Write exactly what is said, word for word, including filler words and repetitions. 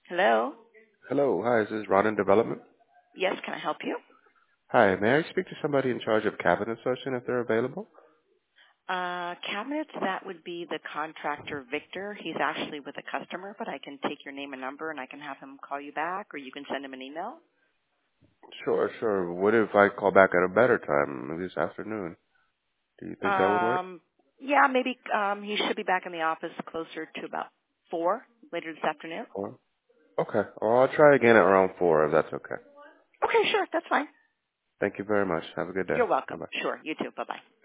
Hello? Hello, hi, is this Ron in Development? Yes, can I help you? Hi, may I speak to somebody in charge of cabinet sourcing if they're available? Uh, cabinets, that would be the contractor Victor. He's actually with a customer, but I can take your name and number and I can have him call you back, or you can send him an email. Sure, sure. What if I call back at a better time, maybe this afternoon? Do you think that would work? Um, yeah, maybe um, he should be back in the office closer to about four later this afternoon. Or? Okay, well, I'll try again at around four if that's okay. Okay, sure, that's fine. Thank you very much. Have a good day. You're welcome. Bye-bye. Sure, you too. Bye-bye.